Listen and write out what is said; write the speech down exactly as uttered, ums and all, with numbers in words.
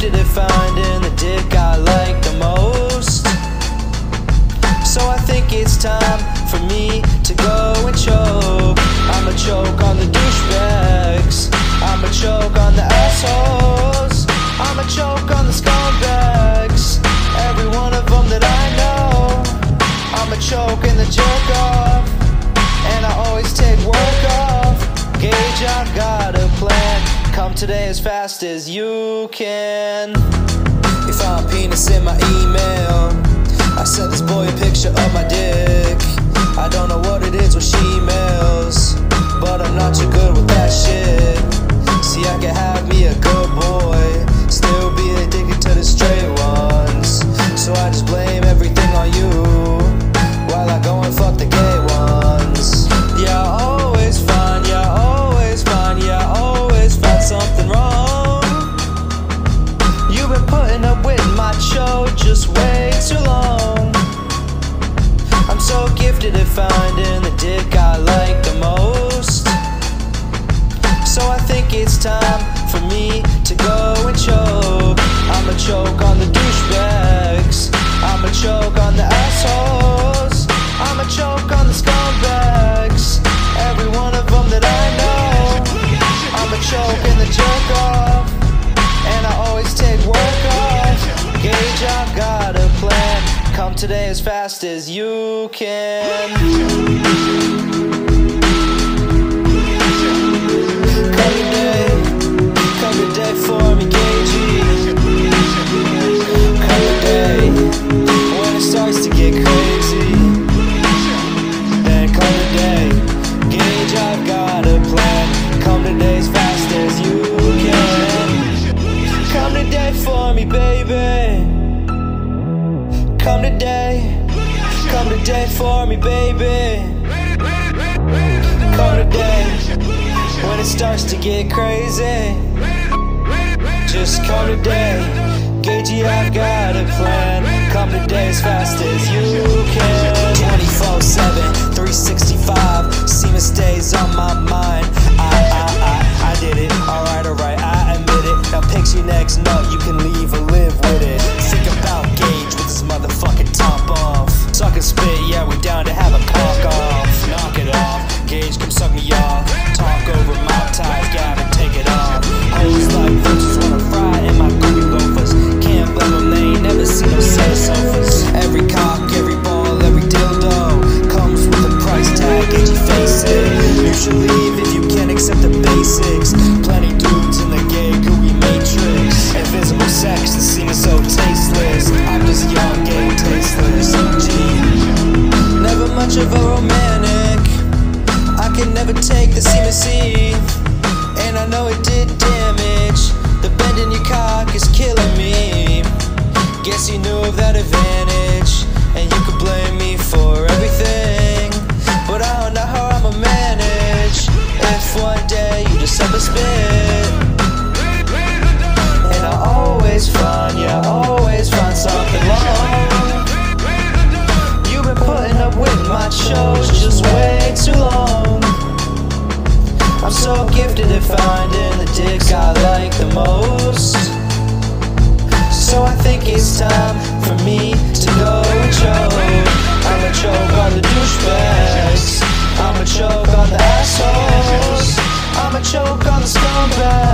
gifted at finding the dick I like the most. So I think it's time for me to go and choke. I'ma choke on the douchebags, I'ma choke on the assholes, I'ma choke on the scumbags, every one of them that I know. I'ma choke in the jerk off, and I always take work off. Gage, I've got a plan, come today as fast as you can. You found penis in my email, I sent this boy a picture of my dick. I don't know what it is when she mails, but I'm not too good with that shit. See, I can have me a good boy, still be addicted to the straight ones. So I just blame everything on you, while I go and fuck the gay ones. Yeah, I always find, yeah, I always find, yeah, I always find something wrong. You've been putting up with my show just way too long. I'm so gifted at finding the dick I like the most. So I think it's time for me to go and choke. I'ma choke on the douchebags, I'ma choke on the assholes, I'ma choke on the scumbags, every one of them that I know. I'ma choke in the jerk off, and I always take work off. Gage, I've got a plan, come today as fast as you can. Come today, come today for me, Gagey. Come today, when it starts to get crazy, then come today. Gage, I've got a plan, come today as fast as you can. Come today for me, baby. Come today, come today for me, baby. Come today, when it starts to get crazy, just come today. Gagey, I've got a plan, come today as fast as you can. Twenty-four seven, three sixty-five, Semen stays on my mind. I, I, I, I did it, alright, alright, I admit it. Now pick your next nut, you can leave or live with it. Think about Gage with his motherfucking top off. Suck and spit, yeah, we down to have a cock off. Knock it off, Gage, come suck me off. Talk over mouth ties, Gavin, take it off. Always like bitches wanna fry in my gooey loafers. Can't blame them, they ain't never seen no set of sofas. Every cock, every ball, every dildo comes with a price tag, Gagey, face it. You should leave if you can't accept the basics. Plenty dudes in the gay gooey matrix. Invisible sex, the scene is so tasteless. I'm just young, gay, tasteless. Gee, never much of a romantic, I can never take the semen seed, and I know it did damage. The bend in your cock is killing me. Guess you knew of that advantage, and you could blame me for everything, but I don't know how I'ma manage if one day you decide to spit. And I always find, yeah, I always find something wrong. You've been putting up with my shows just way too long. I'm so gifted at finding the dicks I like the most. So I think it's time for me to go and choke. I'ma choke on the douchebags, I'ma choke on the assholes, I'ma choke on the scumbags.